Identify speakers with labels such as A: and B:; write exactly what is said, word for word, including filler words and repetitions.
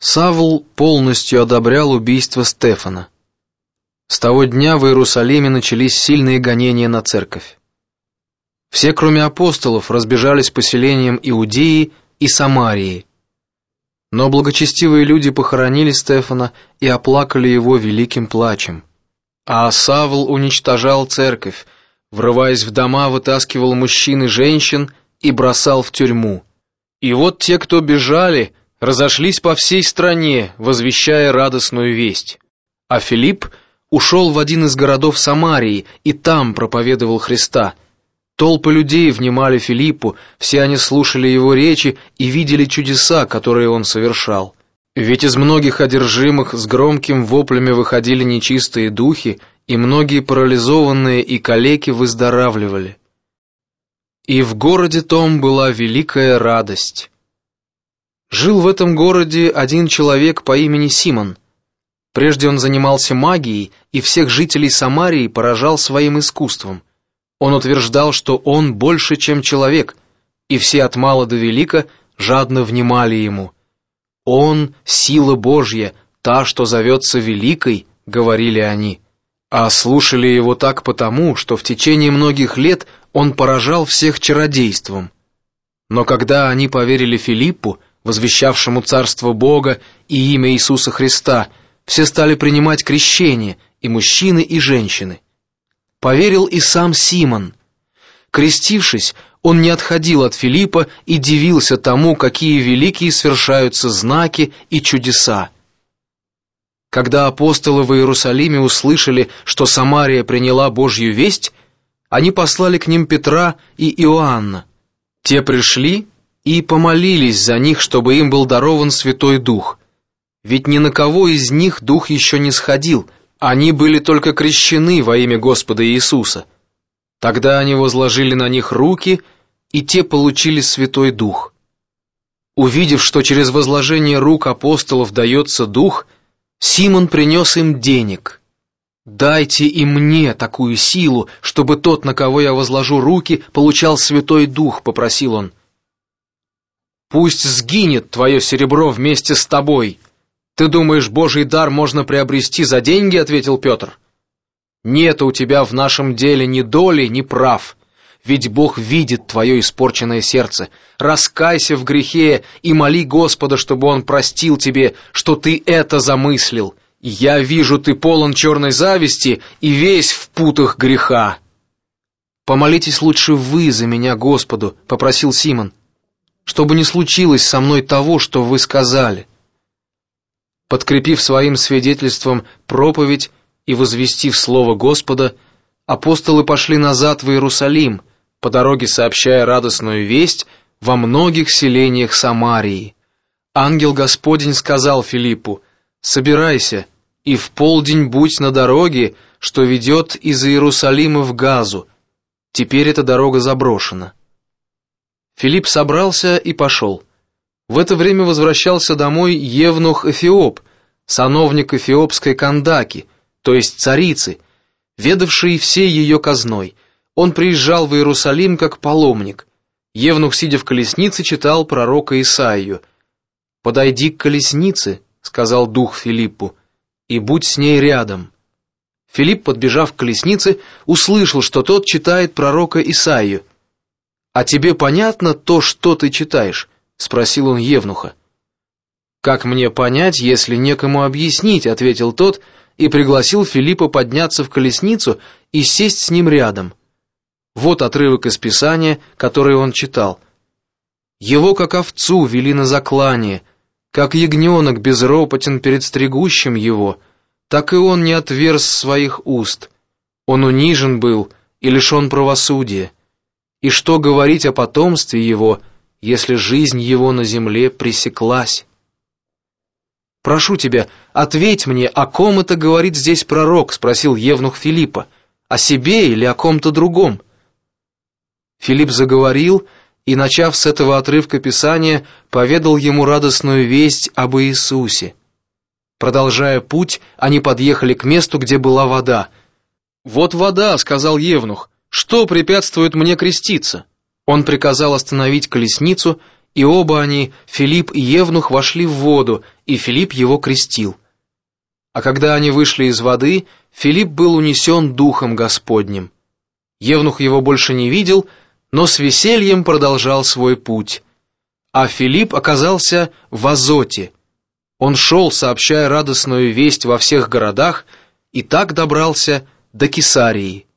A: Савл полностью одобрял убийство Стефана. С того дня в Иерусалиме начались сильные гонения на церковь. Все, кроме апостолов, разбежались по селениям Иудеи и Самарии. Но благочестивые люди похоронили Стефана и оплакали его великим плачем. А Савл уничтожал церковь, врываясь в дома, вытаскивал мужчин и женщин и бросал в тюрьму. И вот те, кто бежали, разошлись по всей стране, возвещая радостную весть. А Филипп ушел в один из городов Самарии и там проповедовал Христа. Толпы людей внимали Филиппу, все они слушали его речи и видели чудеса, которые он совершал. Ведь из многих одержимых с громким воплями выходили нечистые духи, и многие парализованные и калеки выздоравливали. И в городе том была великая радость. Жил в этом городе один человек по имени Симон. Прежде он занимался магией и всех жителей Самарии поражал своим искусством. Он утверждал, что он больше, чем человек, и все от мала до велика жадно внимали ему. «Он — сила Божья, та, что зовется Великой», — говорили они. А слушали его так потому, что в течение многих лет он поражал всех чародейством. Но когда они поверили Филиппу, возвещавшему Царство Бога и имя Иисуса Христа, все стали принимать крещение, и мужчины, и женщины. Поверил и сам Симон. Крестившись, он не отходил от Филиппа и дивился тому, какие великие свершаются знаки и чудеса. Когда апостолы в Иерусалиме услышали, что Самария приняла Божью весть, они послали к ним Петра и Иоанна. Те пришли и помолились за них, чтобы им был дарован Святой Дух. Ведь ни на кого из них Дух еще не сходил, они были только крещены во имя Господа Иисуса. Тогда они возложили на них руки, и те получили Святой Дух. Увидев, что через возложение рук апостолов дается Дух, Симон принес им денег. «Дайте и мне такую силу, чтобы тот, на кого я возложу руки, получал Святой Дух», — попросил он. «Пусть сгинет твое серебро вместе с тобой. Ты думаешь, Божий дар можно приобрести за деньги?» — ответил Петр. «Нет у тебя в нашем деле ни доли, ни прав, ведь Бог видит твое испорченное сердце. Раскайся в грехе и моли Господа, чтобы Он простил тебе, что ты это замыслил. Я вижу, ты полон черной зависти и весь в путах греха». «Помолитесь лучше вы за меня Господу», — попросил Симон, «чтобы не случилось со мной того, что вы сказали». Подкрепив своим свидетельством проповедь и возвестив слово Господа, апостолы пошли назад в Иерусалим, по дороге сообщая радостную весть во многих селениях Самарии. Ангел Господень сказал Филиппу: «Собирайся, и в полдень будь на дороге, что ведет из Иерусалима в Газу. Теперь эта дорога заброшена». Филипп собрался и пошел. В это время возвращался домой евнух Эфиоп, сановник эфиопской Кандаки, то есть царицы, ведавший всей ее казной. Он приезжал в Иерусалим как паломник. Евнух, сидя в колеснице, читал пророка Исаию. «Подойди к колеснице», — сказал Дух Филиппу, — «и будь с ней рядом». Филипп, подбежав к колеснице, услышал, что тот читает пророка Исаию. «А тебе понятно то, что ты читаешь?» — спросил он евнуха. «Как мне понять, если некому объяснить?» — ответил тот и пригласил Филиппа подняться в колесницу и сесть с ним рядом. Вот отрывок из Писания, который он читал. «Его, как овцу, вели на заклание, как ягненок безропотен перед стригущим его, так и он не отверз своих уст. Он унижен был и лишен правосудия. И что говорить о потомстве его, если жизнь его на земле пресеклась?» «Прошу тебя, ответь мне, о ком это говорит здесь пророк?» — спросил евнух Филиппа. «О себе или о ком-то другом?» Филипп заговорил и, начав с этого отрывка Писания, поведал ему радостную весть об Иисусе. Продолжая путь, они подъехали к месту, где была вода. «Вот вода», — сказал евнух, — «что препятствует мне креститься?» Он приказал остановить колесницу, и оба они, Филипп и Евнух, вошли в воду, и Филипп его крестил. А когда они вышли из воды, Филипп был унесен Духом Господним. Евнух его больше не видел, но с весельем продолжал свой путь. А Филипп оказался в Азоте. Он шел, сообщая радостную весть во всех городах, и так добрался до Кесарии.